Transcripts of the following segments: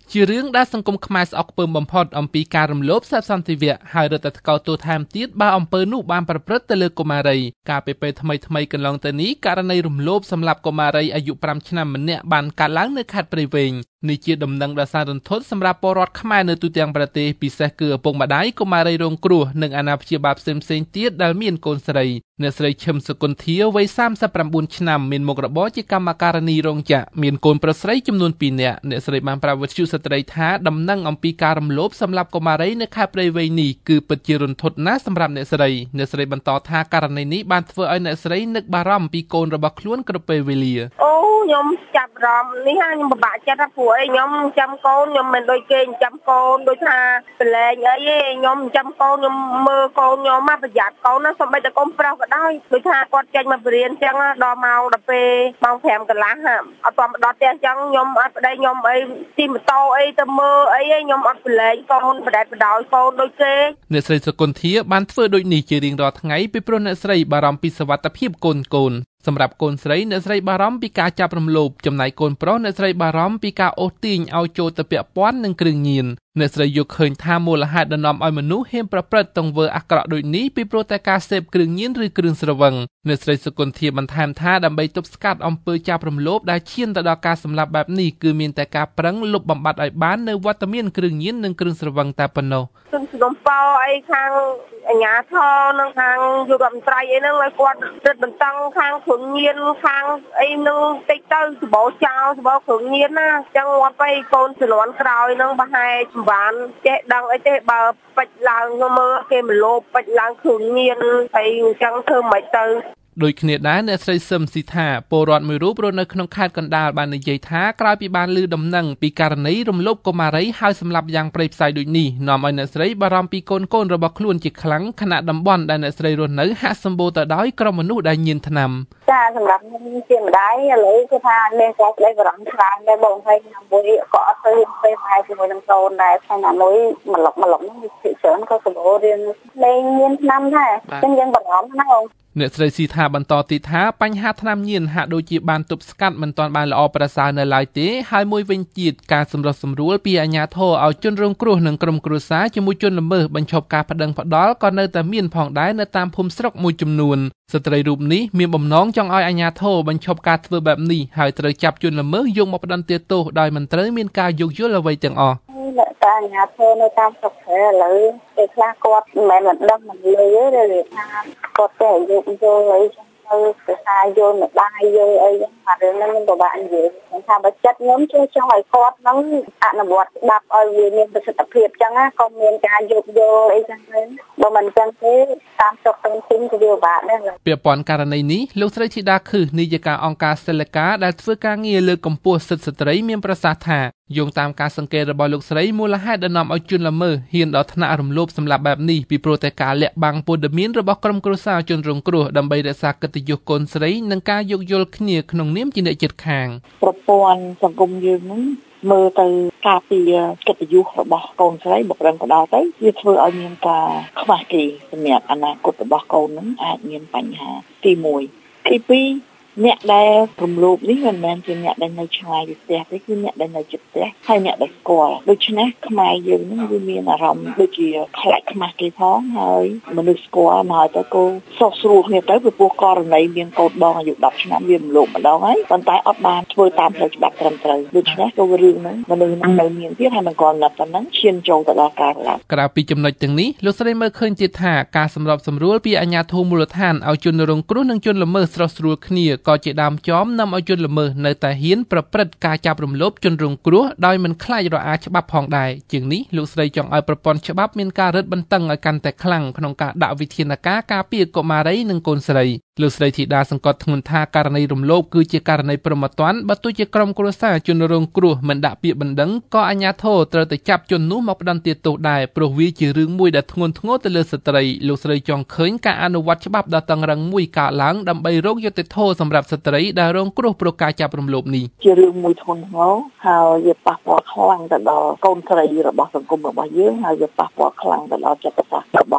ជារឿងដែលសង្គមខ្មែរស្អប់ខ្ពើមបំផុតអំពីការរំលោភសេពសន្តិវៈហើយរឹតតែថ្កោលទោសថែមទៀតបើអំពើនោះបានប្រព្រឹត្តទៅលើកុមារីកាលពីពេលថ្មីកន្លងទៅនេះករណីរំលោភសម្រាប់កុមារីអាយុ5ឆ្នាំម្នាក់បានកើតឡើងនៅខេត្តព្រៃវែងនេះជាដំណឹងដ៏សាររន្ធត់សម្រាប់ពលរដ្ឋខ្មែរនៅទូទាំងប្រទេសពិសេសគឺឪពុកម្ដាយកុមារីរងគ្រោះនិងអាណាព្យាបាលផ្សេងទៀតដែលមានកូនស្រីអ្នកស្រីឈឹមសុគន្ធាវ័យ39ឆ្នាំមានមុខរបរជាកម្មការិនីរោងចក្រមានកូនប្រុសស្រីចំនួន2នាក់អ្នកស្រីបានប្រាប់វិទ្យុស្ត្រីថាដំណឹងអំពីការរំលោភសម្រាប់កុមារីនៅខេត្តព្រៃវែងនេះគឺពិតជារន្ធត់ណាស់សម្រាប់អ្នកស្រីបន្តថាករណីនេះបានធ្វើឲ្យអ្នកស្រីនឹកបារម្ភពីកូនរបស់ខ្លួនគ្រប់ពេលវេលាអូខ្ញុំចាប់អារម្មណ៍នេះហើយខ្ញុំពិបាកចិត្តណាស់ព្រោះអីខ្ញុំចាំកូនខ្ញុំមិនដូចគេចាំកូនដូចថាប្រឡែងអីទេខ្ញុំចាំកូនខ្ញុំមើលកូនខ្ញុំមកប្រយ័ត្នកូនណាសូម្បីតែកូនប្រុសក៏ដោយដូចថាគាត់ចេញមកបរៀនអញ្ចឹងដល់ម៉ោងដល់ពេលម៉ោង5កន្លះអត់ទាន់មកដល់ផ្ទះអញ្ចឹងខ្ញុំអត់ប្តីខ្ញុំអីទីម៉ូតូអីទៅមើលអីខ្ញុំអត់ប្រឡែងកូនបដែតបដោយកូនដូចគេអ្នកស្រីសុគន្ធាបានធ្វើដូចនេះជារៀងរាល់ថ្ងៃពីព្រោះអ្នកស្រីបារម្ភពីសុវត្ថិភាពកូនសម្រាប់កូនស្រីអ្នកស្រីបារម្ភពីការចាប់រំលោភចំណែកកូនប្រុសអ្នកស្រីបារម្ភពីការអូសទាញឲ្យចូលទៅពាក់ព័ន្ធនឹងគ្រឿងញៀនអ្នកស្រីយល់ឃើញថាមូលហេតុដែលនាំឲ្យមនុស្សហ៊ានប្រព្រឹត្តទង្វើអាក្រក់ដូចនេះពីព្រោះតែការសេពគ្រឿងញៀនឬគ្រឿងស្រវឹងអ្នកស្រីសុគន្ធាបន្ថែមថាដើម្បីទប់ស្កាត់អំពើចាប់រំលោភដែលឈានទៅដល់ការសម្លាប់បែបនេះគឺមានតែការប្រឹងលុបបំបាត់ឲ្យបាននៅវត្តមានគ្រឿងញៀននិងគ្រឿងស្រវឹងតែប៉ុណ្ណោះសំពោអីខាងអាជ្ញាធរនិងខាងយុវរដ្ឋមន្ត្រីអីហ្នឹងឲ្យគាត់រឹតបន្តឹងខាងគ្រឿងញៀនខាងអីនឹងតិចទៅសបោចោលសបោគ្រឿងញៀនណាអញ្ចឹងងាប់ទៅកូនជំនាន់ក្រោយហ្នឹងប្រហែលសម្បានចេះដឹងអីទេបើពេចឡើងមើលគេមលោបពេចឡើងគ្រឿងញៀនហើយអញ្ចឹងធ្វើមិនទៅដូចគ្នាដែរអ្នកស្រីសឹមស៊ីថាពលរដ្ឋមួយរូបរស់នៅក្នុងខេត្តកណ្ដាលបាននិយាយថាក្រោយពីបានឮដំណឹងពីករណីរំលោភកុមារីហើយសម្លាប់យ៉ាងព្រៃផ្សៃដូចនេះនាំឲ្យអ្នកស្រីបារម្ភពីកូនរបស់ខ្លួនជាខ្លាំងខណៈតំបន់ដែលអ្នកស្រីរស់នៅហាក់សម្បូរទៅដោយក្រុមមនុស្សដែលញៀនថ្នាំចាសម្រាប់ខ្ញុំជាម្ដាយឥឡូវគឺថាមានការស្ដីបារម្ភខ្លាំងដែរបងហើយខ្ញុំមួយក៏អត់ទៅពេលផែជាមួយនឹងកូនដែរហើយណាមួយម្លុកហ្នឹងវាពិសេសក៏សម្បូររៀនលេងញៀនថ្នាំដែរអញ្ចឹងយើងបារម្ភណាស់អ្នកស្រីស៊ីថាបន្តទៀតថាបញ្ហាថ្នាំញៀនហាក់ដូចជាបានទប់ស្កាត់មិនទាន់បានល្អប្រសើរនៅឡើយទេហើយមួយវិញទៀតការសម្រុះសម្រួលពីអាជ្ញាធរឲ្យជនរងគ្រោះនិងក្រុមគ្រួសារជាមួយជនល្មើសបញ្ឈប់ការប្តឹងផ្តល់ក៏នៅតែមានផងដែរនៅតាមភូមិស្រុកមួយចំនួនស្ត្រីរូបនេះមានបំណងចង់ឲ្យអាជ្ញាធរបញ្ឈប់ការធ្វើបែបនេះហើយត្រូវចាប់ជនល្មើសយកមកផ្តន្ទាទោសដោយមិនត្រូវមានការយោគយល់អ្វីទាំងអស់តែអាជ្ញាធរនៅតាមស្រុកខេត្តឥឡូវពេលខ្លះគាត់មិនមែនមិនដឹងមិនលឺទេថាគាត់តែយកអីទៅភាសាយល់ម្ដាយយល់អីហ្នឹងអារឿងហ្នឹងពិបាកនិយាយថាបើចិត្តខ្ញុំជួយចង់ឲ្យគាត់ហ្នឹងអនុវត្តច្បាប់ឲ្យវាមានប្រសិទ្ធភាពចឹងណាក៏មានការយោគយល់អីចឹងទៅបើមិនចឹងទេតាមស្រុកទាំងភូមិក៏វាពិបាកដែរពាក់ព័ន្ធករណីនេះលោកស្រីធីតាខឹសនាយិកាអង្គការសិលកាដែលធ្វើការងារលើកកម្ពស់សិទ្ធិស្ត្រីមានប្រសាសន៍ថាយោងតាមការសង្កេតរបស់លោកស្រីមូលហេតុដែលនាំឲ្យជនល្មើសហ៊ានដល់ថ្នាក់រំលោភសម្លាប់បែបនេះពីព្រោះតែការលាក់បាំងព័ត៌មានរបស់ក្រុមគ្រួសារជនរងគ្រោះដើម្បីរក្សាកិត្តិយសកូនស្រីនិងការយោគយល់គ្នាក្នុងនាមជាអ្នកជិតខាងប្រព័ន្ធសង្គមយើងហ្នឹងមើលទៅការពារកិត្តិយសរបស់កូនស្រីបុករឹងក៏ដល់ទៅវាធ្វើឲ្យមានការខ្វះគេសម្រាប់អនាគតរបស់កូនហ្នឹងអាចមានបញ្ហាទី1ទី2អ្នកដែលរំលោភនេះមិនមែនជាអ្នកដែលនៅឆ្ងាយពីផ្ទះទេគឺអ្នកដែលនៅជិតផ្ទះហើយអ្នកដែលស្គាល់ដូច្នេះខ្មែរយើងនឹងវាមានអារម្មណ៍ដូចជាខ្លាចខ្មាស់គេផងហើយមនុស្សស្គាល់មកទៅគោសោកស្រួលគ្នាទៅពីព្រោះករណីមានកូនបងអាយុ10ឆ្នាំវារំលោភម្ដងហើយប៉ុន្តែអត់បានធ្វើតាមផ្លូវច្បាប់ត្រឹមត្រូវដូច្នេះក៏រឿងហ្នឹងមនុស្សនឹងនៅមានទៀតហើយមិនគាត់ណាត់ប៉ុណ្ណឹងឈានចូលទៅដល់ការឡាប់ក្រៅពីចំណុចទាំងនេះលោកស្រីមើលឃើញទៀតថាការសម្របសម្រួលពីអាជ្ញាធរមូលដ្ឋានឲ្យជនរងគ្រោះនិងជនល្មើសស្រស់ស្រួលគ្នាក៏ជាដើមចមនាំឲ្យជនល្មើសនៅតែហ៊ានប្រព្រឹត្តការចាប់រំលោភជនរងគ្រោះដោយមិនខ្លាចរអាច្បាប់ផងដែរជាងនេះលោកស្រីចង់ឲ្យប្រព័ន្ធច្បាប់មានការរឹតបន្តឹងឲ្យកាន់តែខ្លាំងក្នុងការដាក់វិធានការការពារកុមារីនិងកូនស្រីលោកស្រីធីតាសង្កត់ធ្ងន់ថាករណីរំលោភគឺជាករណីប្រមទ័នបើទោះជាក្រុមគ្រួសារជនរងគ្រោះមិនដាក់ពាក្យបណ្ដឹងក៏អាជ្ញាធរត្រូវតែចាប់ជននោះមកផ្តន្ទាទោសដែរព្រោះវាជារឿងមួយដែលធ្ងន់ធ្ងរទៅលើស្ត្រីលោកស្រីចង់ឃើញការអនុវត្តច្បាប់ដ៏តឹងរ៉ឹងមួយកើតឡើងដើម្បីរកយុត្តិធម៌សម្រាប់ស្ត្រីដែលរងគ្រោះព្រោះការចាប់រំលោភនេះជារឿងមួយធ្ងន់ធ្ងរហើយវាប៉ះពាល់ខ្លាំងទៅដល់កូនស្រីរបស់សង្គមរបស់យើងហើយវាប៉ះពាល់ខ្លាំងទៅដល់ចិត្តសាស្ត្ររបស់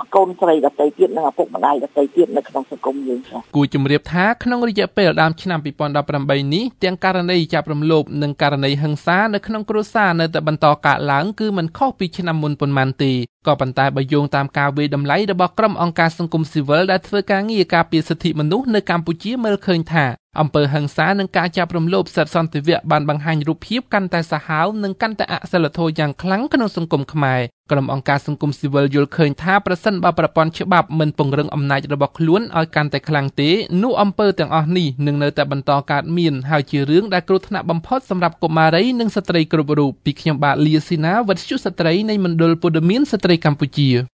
កូនស្រីដទៃទៀតនិងឪពុកម្ដាយដទៃទៀតនៅក្នុងសង្គមយើងចា៎គួរជម្រាបថាក្នុងរយៈពេលដើមឆ្នាំ2018នេះទាំងករណីចាប់រំលោភនិងករណីហិង្សានៅក្នុងគ្រួសារនៅតែបន្តកើតឡើងគឺមិនខុសពីឆ្នាំមុនប៉ុន្មានទេក៏ប៉ុន្តែបើយោងតាមការវិយតម្លៃរបស់ក្រុមអង្គការសង្គមស៊ីវិលដែលធ្វើការងារការពារសិទ្ធិមនុស្សនៅកម្ពុជាមើលឃើញថាអំពើហិង្សានិងការចាប់រំលោភសិទ្ធិសន្តិវៈបានបង្ហាញរូបភាពកាន់តែសាហាវនិងកាន់តែអសិលធម៌យ៉ាងខ្លាំងក្នុងសង្គមខ្មែរក្រុមអង្គការសង្គមស៊ីវិលយល់ឃើញថាប្រសិនបើប្រព័ន្ធច្បាប់មិនពង្រឹងអំណាចរបស់ខ្លួនឲ្យកាន់តែខ្លាំងទេនោះអំពើទាំងអស់នេះនឹងនៅតែបន្តកើតមានហើយជារឿងដែលគ្រោះថ្នាក់បំផុតសម្រាប់កុមារីនិងស្ត្រីគ្រប់រូបពីខ្ញុំបាទលីស៊ីណាវັດឈុស្ត្រីនៃមណ្ឌលព័ត៌មានស្ត្រីកម្ពុជា